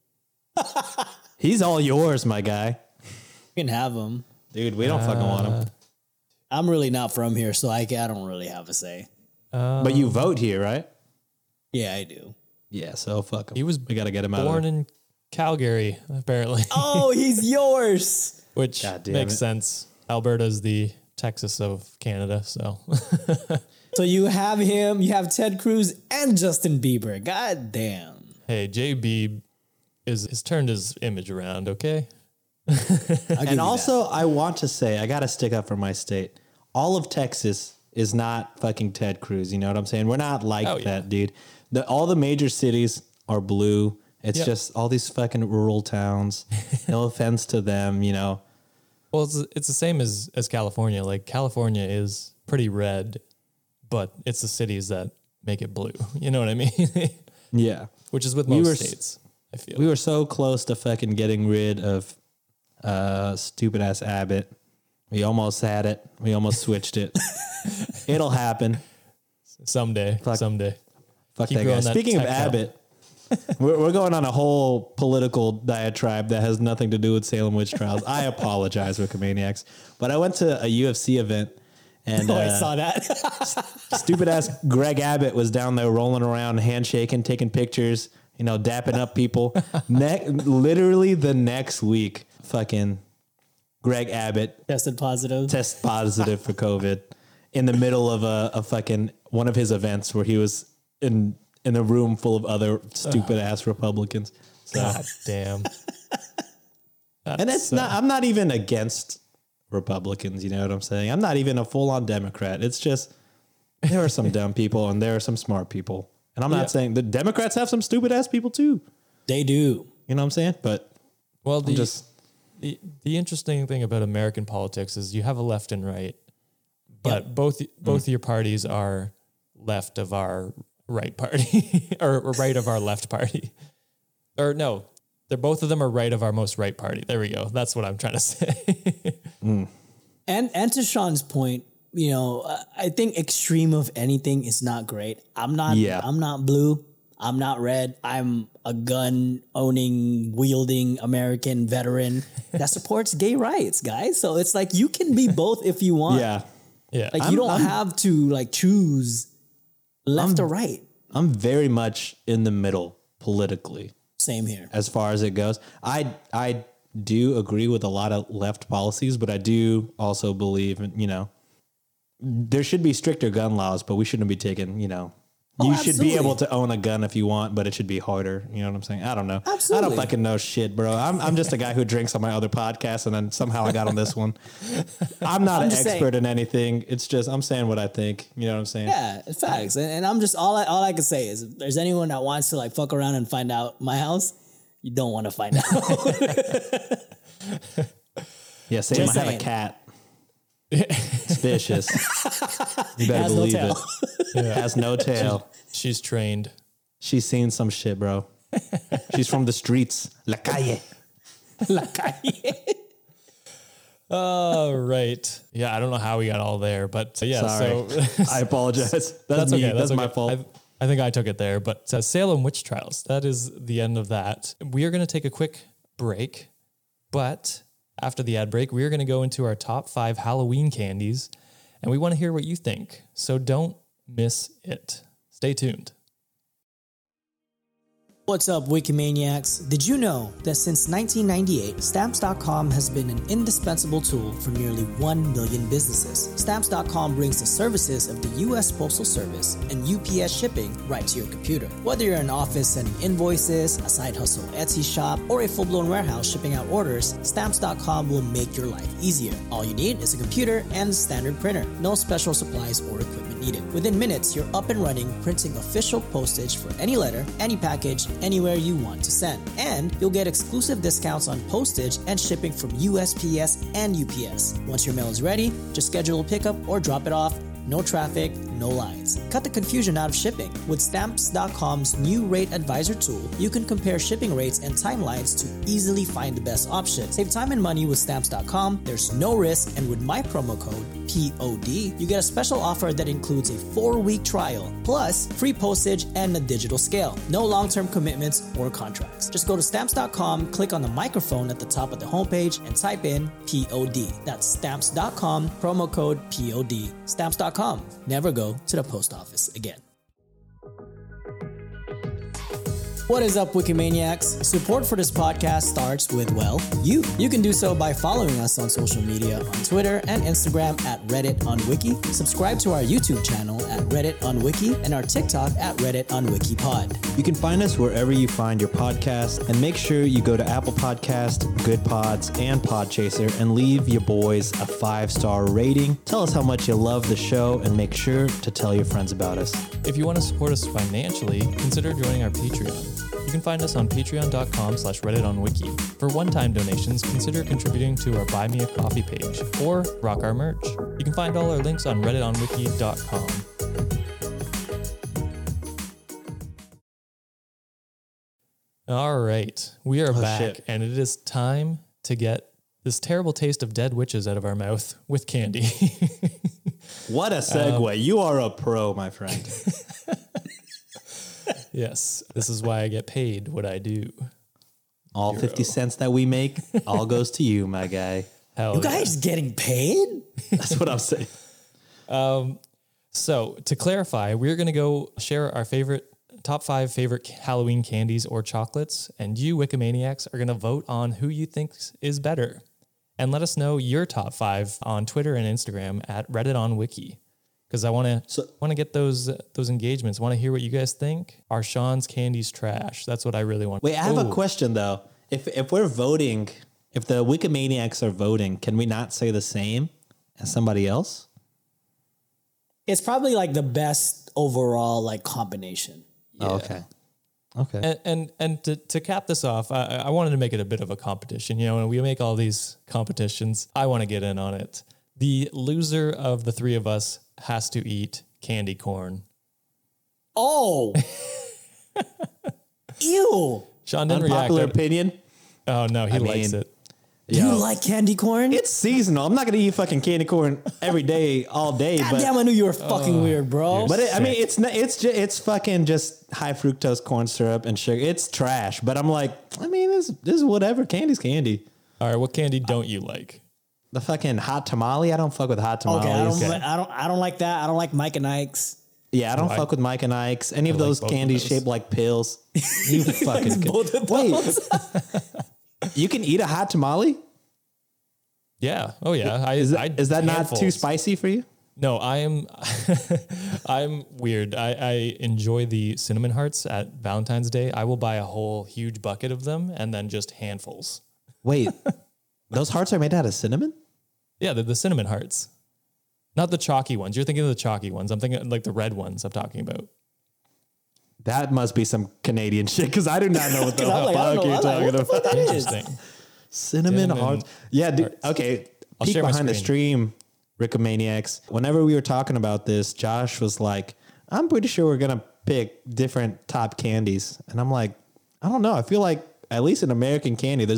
He's all yours, my guy. You can have him. Dude, we don't fucking want him. I'm really not from here, so I don't really have a say. But you vote here, right? Yeah, I do. Yeah, so fuck him. he was We got to get him out of born there. in Calgary, apparently, Oh, he's yours. which God damn makes it. sense. Alberta's the Texas of Canada, so So you have him, you have Ted Cruz and Justin Bieber. God damn. hey, JB has turned his image around. Okay, And also, I want to say, I got to stick up for my state. All of Texas is not fucking Ted Cruz. You know what I'm saying? We're not like Oh, yeah. that, dude. All the major cities are blue. It's Yep. just all these fucking rural towns. No offense to them, you know. well, it's the same as California. Like California is pretty red, but it's the cities that make it blue. You know what I mean? Yeah. Which is with We most were s- states. I feel We were so close to fucking getting rid of stupid ass Abbott. We almost had it. We almost switched it. It'll happen. someday. Fuck. Fuck Keep that guy. growing that Speaking of tech help. Abbott, we're going on a whole political diatribe that has nothing to do with Salem witch trials. I apologize, Wikimaniacs, but I went to a UFC event and Oh, I saw that. stupid ass Greg Abbott was down there rolling around, handshaking, taking pictures, dapping up people. Literally the next week, fucking Greg Abbott Tested positive. test positive for COVID in the middle of a fucking one of his events where he was in a room full of other stupid ass Republicans. So, God damn. and it's not. I'm not even against Republicans. You know what I'm saying? I'm not even a full on Democrat. It's just there are some dumb people and there are some smart people. And I'm Yeah. not saying the Democrats have some stupid ass people too. They do. You know what I'm saying? But Well, I'm just the interesting thing about American politics is you have a left and right, but both of your parties are left of our right party or right of our left party. Or no, they're both of them are right of our most right party. There we go. That's what I'm trying to say. And to Sean's point, I think extreme of anything is not great. I'm not blue. I'm not red. I'm a gun owning, wielding American veteran that supports gay rights, guys. So it's like you can be both if you want. yeah. Yeah. Like you don't have to choose left or right. I'm very much in the middle politically. Same here. As far as it goes, I do agree with a lot of left policies, but I do also believe in, there should be stricter gun laws, but we shouldn't be taking, you should be able to own a gun if you want, but it should be harder. You know what I'm saying? I don't know. Absolutely. I don't fucking know shit, bro. I'm just a guy who drinks on my other podcast, and then somehow I got on this one. I'm not an expert in anything. It's just I'm saying what I think. You know what I'm saying? Yeah, it's facts. And I'm just all I can say is if there's anyone that wants to like fuck around and find out my house, you don't want to find out. Yeah, say I have a cat. It's vicious. You better believe it. Yeah. Has no tail. She's trained. She's seen some shit, bro. She's from the streets. La calle. La calle. Oh, right. Yeah, I don't know how we got all there, but yeah. Sorry. So I apologize. That's me. Okay. That's my fault. I think I took it there, but Salem witch trials. That is the end of that. We are going to take a quick break, but after the ad break, we are going to go into our top 5 Halloween candies, and we want to hear what you think. So don't miss it. Stay tuned. What's up, Wikimaniacs? Did you know that since 1998, Stamps.com has been an indispensable tool for nearly 1 million businesses? Stamps.com brings the services of the U.S. Postal Service and UPS shipping right to your computer. Whether you're an office sending invoices, a side hustle Etsy shop, or a full-blown warehouse shipping out orders, Stamps.com will make your life easier. All you need is a computer and a standard printer. No special supplies or equipment needed. Within minutes, you're up and running, printing official postage for any letter, any package, anywhere you want to send. And you'll get exclusive discounts on postage and shipping from USPS and UPS. Once your mail is ready, just schedule a pickup or drop it off. No traffic, no lines. Cut the confusion out of shipping. With Stamps.com's new Rate Advisor tool, you can compare shipping rates and timelines to easily find the best option. Save time and money with Stamps.com. There's no risk, and with my promo code, POD, you get a special offer that includes a 4-week trial, plus free postage and a digital scale. No long-term commitments or contracts. Just go to Stamps.com, click on the microphone at the top of the homepage, and type in POD. That's Stamps.com, promo code POD. Stamps.com. Never go to the post office again. What is up, Wikimaniacs? Support for this podcast starts with, well, you. You can do so by following us on social media on Twitter and Instagram at Reddit on Wiki. Subscribe to our YouTube channel at Reddit on Wiki and our TikTok at Reddit on WikiPod. You can find us wherever you find your podcast, and make sure you go to Apple Podcast, Good Pods, and Podchaser and leave your boys a 5-star rating. Tell us how much you love the show, and make sure to tell your friends about us. If you want to support us financially, consider joining our Patreon. You can find us on patreon.com/redditonwiki. For one-time donations, consider contributing to our Buy Me a Coffee page or rock our merch. You can find all our links on redditonwiki.com. All right, we are back, shit. and it is time to get this terrible taste of dead witches out of our mouth with candy. What a segue. You are a pro, my friend. Yes, this is why I get paid what I do. All 50 cents that we make, all goes to you, my guy. Hell You guys getting paid? That's what I'm saying. So to clarify, we're going to go share our top 5 favorite Halloween candies or chocolates, and you Wikimaniacs are going to vote on who you think is better. And let us know your top 5 on Twitter and Instagram at Reddit on Wiki. Because I want to get those engagements. Want to hear what you guys think. Are Sean's candies trash? That's what I really want. Wait, I have a question though. If we're voting, if the Wikimaniacs are voting, can we not say the same as somebody else? It's probably like the best overall like combination. Yeah. Oh, okay. And to cap this off, I wanted to make it a bit of a competition. You know, when we make all these competitions, I want to get in on it. The loser of the 3 of us has to eat candy corn. Oh. Ew. Sean didn't Unpopular react. opinion. Oh no, he likes it. You like candy corn? It's seasonal. I'm not gonna eat fucking candy corn every day, all day. God but damn, I knew you were fucking weird, bro. but I mean, it's fucking just high fructose corn syrup and sugar. It's trash. But I'm like, I mean, this is whatever. Candy's candy. All right, what candy don't you like? The fucking hot tamale. I don't fuck with hot tamales. Okay, I don't like that. I don't like Mike and Ike's. Yeah, I don't fuck with Mike and Ike's. Any of those both of candies those. shaped like pills. You fucking Both of wait. those. You can eat a hot tamale? Yeah. Oh yeah. Is that not too spicy for you? No, I am. I'm weird. I enjoy the cinnamon hearts at Valentine's Day. I will buy a whole huge bucket of them and then just handfuls. Wait, those hearts are made out of cinnamon? Yeah, they're the cinnamon hearts, not the chalky ones. You're thinking of the chalky ones. I'm thinking like the red ones I'm talking about. That must be some Canadian shit because I do not know what the 'Cause I'm like, I don't fuck know. you're I'm like, talking what the fuck about. that is? Interesting. Cinnamon hearts. Yeah, dude. Okay. I'll Peek share my behind the screen. stream, Rickomaniacs. Whenever we were talking about this, Josh was like, I'm pretty sure we're going to pick different top candies. And I'm like, I don't know. I feel like at least in American candy, there's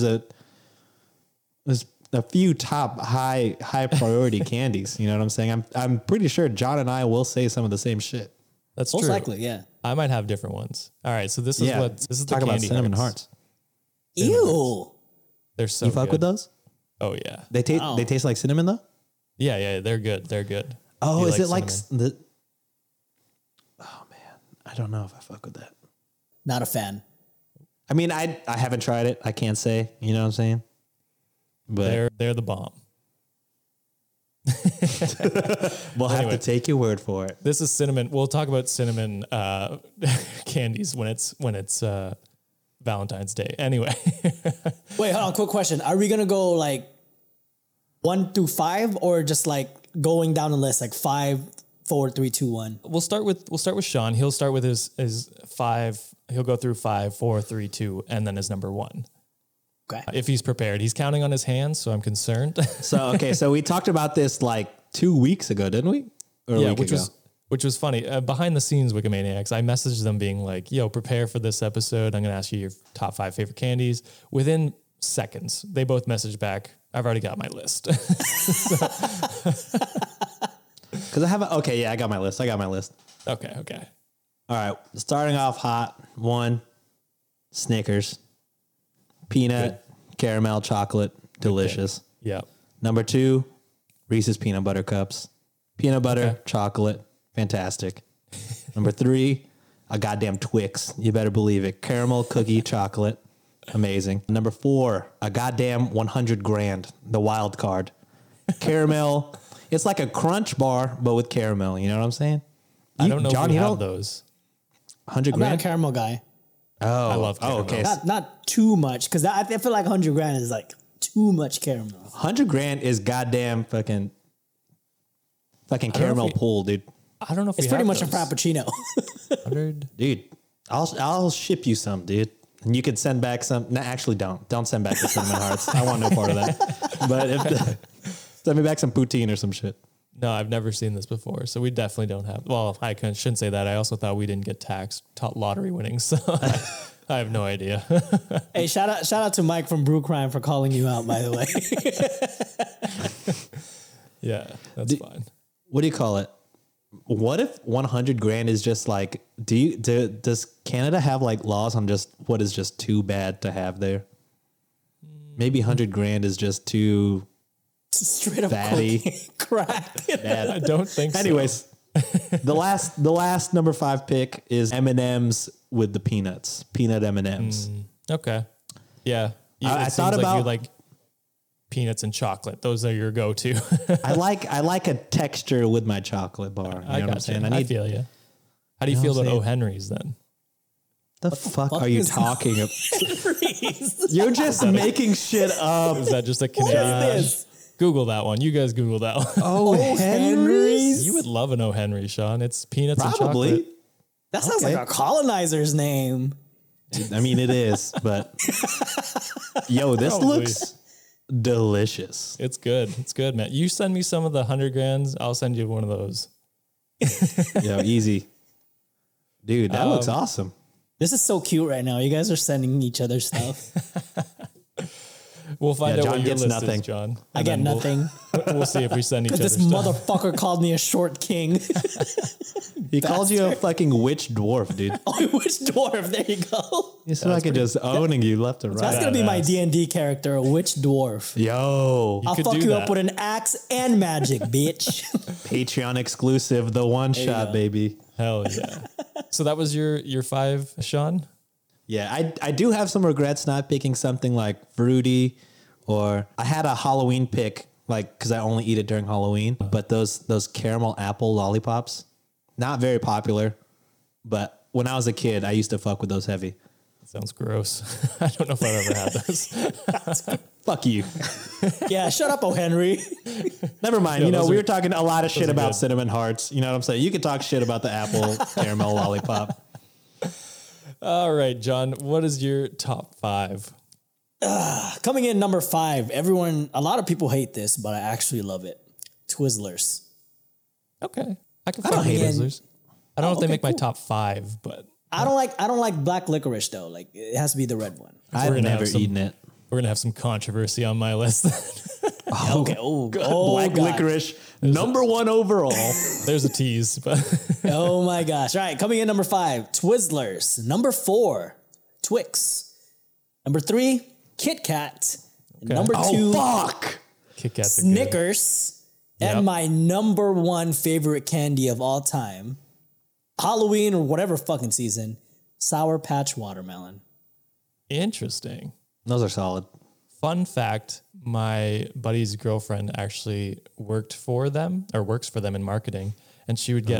a few top high priority candies. You know what I'm saying? I'm pretty sure John and I will say some of the same shit. That's Most true. likely, yeah. I might have different ones. All right, so this is this is the talk about candy cinnamon hearts. Ew. They're so You fuck good. with those? Oh yeah, They taste Wow. they taste like cinnamon though. yeah. They're good. They're good. Oh, You is it like cinnamon. the? Oh man, I don't know if I fuck with that. Not a fan. I mean, I haven't tried it. I can't say. You know what I'm saying? But They're the bomb. we'll have anyway. to take your word for it. This is cinnamon. We'll talk about cinnamon candies when it's Valentine's Day. Anyway, Wait, hold on. Quick question. Are we going to go like 1 through 5 or just like going down the list like 5, 4, 3, 2, 1? we'll start with Sean. He'll start with his 5. He'll go through 5, 4, 3, 2, and then his number 1. Okay. If he's prepared, he's counting on his hands, so I'm concerned. So okay, so we talked about this like 2 weeks ago, didn't we? Or a Yeah, week ago? which was funny. Behind the scenes, Wikimaniacs, I messaged them being like, "Yo, prepare for this episode. I'm going to ask you your top 5 favorite candies." Within seconds, they both messaged back, "I've already got my list." Because I have I got my list. Okay. All right, starting off hot. 1, Snickers, peanut, caramel, chocolate, delicious. Yeah. Number 2, Reese's peanut butter cups, peanut butter, chocolate, fantastic. Number 3, a goddamn Twix. You better believe it. Caramel cookie chocolate, amazing. Number 4, a goddamn 100 grand, the wild card. Caramel. It's like a Crunch bar, but with caramel. You know what I'm saying? I don't know John, if you you don't- have those. 100 I'm not a grand. caramel guy. Oh, I love caramel. okay. Not too much because I feel like 100 grand is like too much caramel. 100 grand is goddamn fucking know if caramel we- pool, dude. I don't know if It's we pretty have much those. a frappuccino. 100. Dude, I'll ship you some, dude. And you could send back some. No, actually, don't send back the cinnamon hearts. I want no part of that. But send me back some poutine or some shit. No, I've never seen this before, so we definitely don't have. Well, shouldn't say that. I also thought we didn't get taxed lottery winnings, so I have no idea. Hey, shout out to Mike from Brew Crime for calling you out, by the way. Yeah, that's fine. What do you call it? What if 100 grand is just like? Does Canada have like laws on just what is just too bad to have there? Maybe 100 grand is just too Straight up fatty. cocaine crack. I bad. don't think so. Anyways, the last number 5 pick is M&M's with the peanuts, peanut M&M's. Okay. Yeah. I It thought seems like you about- like peanuts and chocolate. Those are your go-to. I like a texture with my chocolate bar. You know what I'm got saying? you. I feel you. How do you know feel what I'm about O. saying? Henry's then? The fuck fuck are you is talking about? You're just making shit up. Is that just a What Canadian? is this? Google that one. You guys Google that one. Oh, Henry's? You would love an O. Henry, Sean. It's peanuts and Probably. chocolate. That sounds Okay. like a colonizer's name. I mean, it is, but yo, this Probably. looks delicious. It's good. It's good, man. You send me some of the 100 grands. I'll send you one of those. Yo, easy. Dude, that looks awesome. This is so cute right now. You guys are sending each other stuff. We'll find Yeah, out John what your gets list nothing. is, John. I And get then nothing. We'll see if we send each other This stuff. motherfucker called me a short king. He called you a fucking witch dwarf, dude. Oh, which dwarf? There you go. He's fucking just owning you left and right. That's gonna be my Badass. D&D character, a witch dwarf. Yo, I'll could fuck do you that. up with an axe and magic, bitch. Patreon exclusive, the one shot, go. baby. Hell yeah. So that was your 5, Sean? Yeah, I do have some regrets not picking something like fruity, or I had a Halloween pick, like, because I only eat it during Halloween. But those caramel apple lollipops, not very popular. But when I was a kid, I used to fuck with those heavy. Sounds gross. I don't know if I've ever had those. Fuck you. Yeah, shut up, O. Henry. Never mind. Yeah, We were talking a lot of shit are about good. cinnamon hearts. You know what I'm saying? You can talk shit about the apple caramel lollipop. All right, John, what is your top 5? Coming in number 5, a lot of people hate this, but I actually love it. Twizzlers. Okay. I can don't find hate it. Twizzlers. I don't know if they okay, make my cool. top 5, but I don't like black licorice though. Like it has to be the red one. I've gonna never have some- eaten it. we're going to have some controversy on my list. Okay. Oh, Black God. licorice, number 1 overall. There's a tease, but Oh my gosh. All right, coming in number 5, Twizzlers. Number 4, Twix. Number 3, Kit Kat. And number 2, fuck. Kit Kats are good. Snickers. Yep. And my number 1 favorite candy of all time, Halloween or whatever fucking season, Sour Patch Watermelon. Interesting. Those are solid. Fun fact, my buddy's girlfriend actually works for them in marketing, and she would get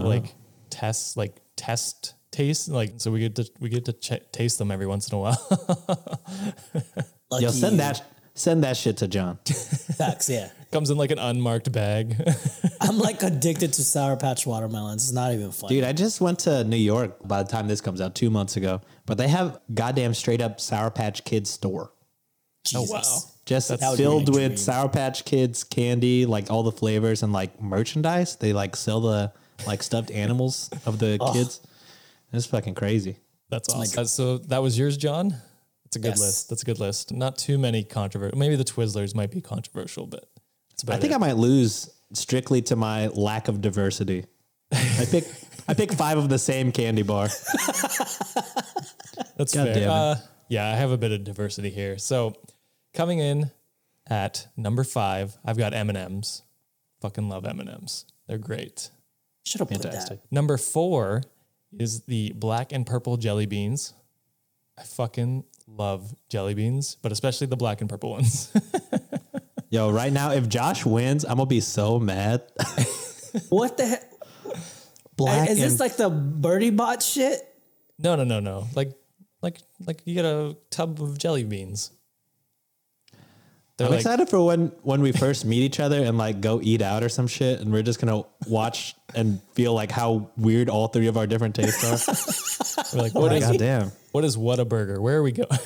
test taste, like, so we get to taste them every once in a while. Lucky Yo, you. send that shit to John. Facts, yeah. Comes in like an unmarked bag. I'm like addicted to Sour Patch Watermelons. It's not even funny. Dude, I just went to New York by the time this comes out 2 months ago, but they have goddamn straight up Sour Patch Kids store. Jesus. wow. Just That would be filled my with dream. Sour Patch Kids candy, like all the flavors and like merchandise. They like sell the like stuffed animals of the kids. It's fucking crazy. That's awesome. So that was yours, John? That's a good Yes. list. That's a good list. Not too many controversial. Maybe the Twizzlers might be controversial, but it's about I think I might lose strictly to my lack of diversity. I pick 5 of the same candy bar. That's God fair. damn it. Yeah, I have a bit of diversity here. So coming in at number 5, I've got M&Ms. Fucking love M&Ms. They're great. Should have put Fantastic. that. Number 4 is the black and purple jelly beans. I fucking love jelly beans, but especially the black and purple ones. Yo, right now, if Josh wins, I'm gonna be so mad. What the heck? Black Is this and- like the Birdie Bot shit? No. Like you get a tub of jelly beans. They're I'm like, excited for when we first meet each other and like go eat out or some shit, and we're just gonna watch and feel like how weird all 3 of our different tastes are. we're like what is Goddamn. what is Whataburger? Where are we going?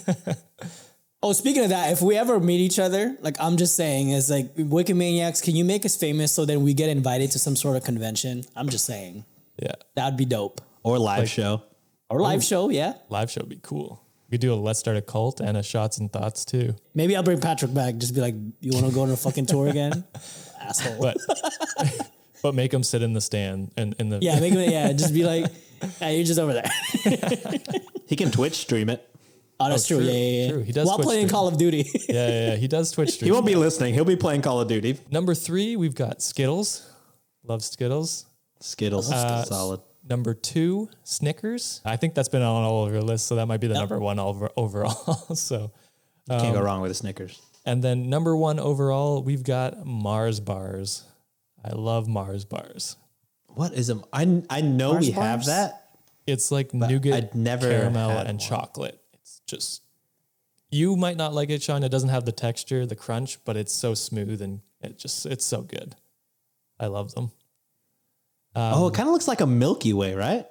Oh, speaking of that, if we ever meet each other, like I'm just saying, is like Wikimaniacs, can you make us famous so then we get invited to some sort of convention? I'm just saying. Yeah, That'd be dope. Or live show. Or live show, yeah. live show would be cool. We could do a Let's Start a Cult and a Shots and Thoughts too. Maybe I'll bring Patrick back. Just be like, you want to go on a fucking tour again? Asshole. But make them sit in the stand and in the Yeah, make him, yeah, just be like, hey, you're just over there. He can Twitch stream it. Oh, that's true, true. Yeah. true. He does While Twitch playing stream. Call of Duty. yeah. He does Twitch stream. He won't be listening. He'll be playing Call of Duty. Number 3, we've got Skittles. Love Skittles. Skittles, solid. Number 2, Snickers. I think that's been on all of your lists, so that might be the number 1 overall. So, Can't go wrong with a Snickers. and then number 1 overall, we've got Mars bars. I love Mars bars. What is them? I know Mars we have bars? that. It's like nougat, I'd never caramel, had and one. chocolate. It's just, you might not like it, Sean. It doesn't have the texture, the crunch, but it's so smooth and it's so good. I love them. Oh, it kind of looks like a Milky Way, right?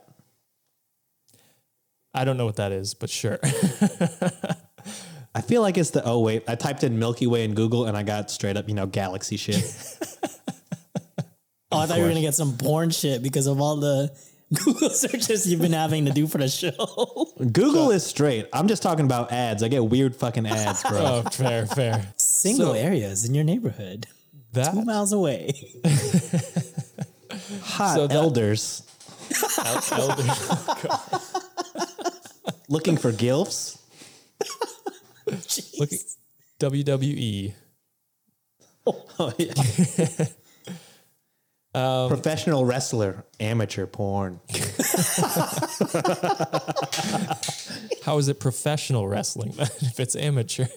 I don't know what that is, but sure. I feel like it's the, oh wait, I typed in Milky Way in Google and I got straight up, galaxy shit. Oh, I thought you were going to get some porn shit because of all the Google searches you've been having to do for the show. Google is straight. I'm just talking about ads. I get weird fucking ads, bro. Oh, fair. Single So- areas in your neighborhood. 2 That miles away. Hot so that- elders elder. looking for gilfs. Look at WWE. Oh, yeah. Professional wrestler, amateur porn. How is it professional wrestling then if it's amateur?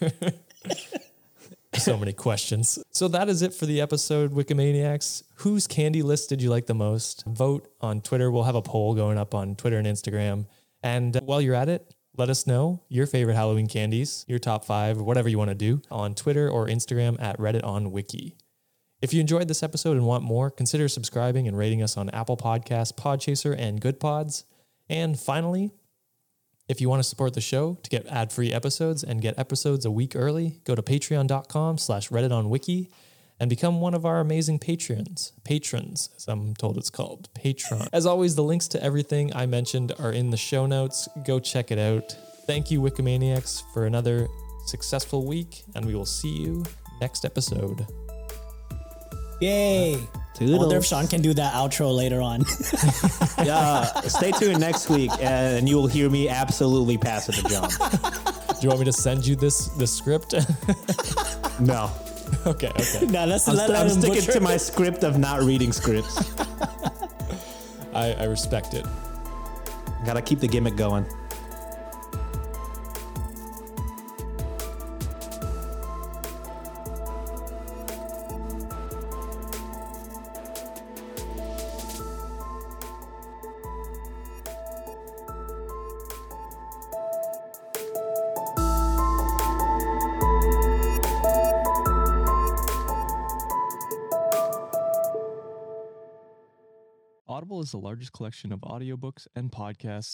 So many questions. So that is it for the episode, Wikimaniacs. Whose candy list did you like the most? Vote on Twitter. We'll have a poll going up on Twitter and Instagram. And while you're at it, let us know your favorite Halloween candies, your top 5, or whatever you want to do on Twitter or Instagram at Reddit on Wiki. If you enjoyed this episode and want more, consider subscribing and rating us on Apple Podcasts, Podchaser, and Good Pods. And finally, if you want to support the show to get ad-free episodes and get episodes a week early, go to patreon.com/redditonwiki and become one of our amazing patrons, as I'm told it's called, Patron. As always, the links to everything I mentioned are in the show notes. Go check it out. Thank you, Wikimaniacs, for another successful week, and we will see you next episode. Yay! I wonder if Sean can do that outro later on. Yeah, stay tuned next week, and you will hear me absolutely pass it to John. Do you want me to send you the script? No. Okay. No, I'm sticking to my script of not reading scripts. I respect it. Gotta keep the gimmick going. Audible is the largest collection of audiobooks and podcasts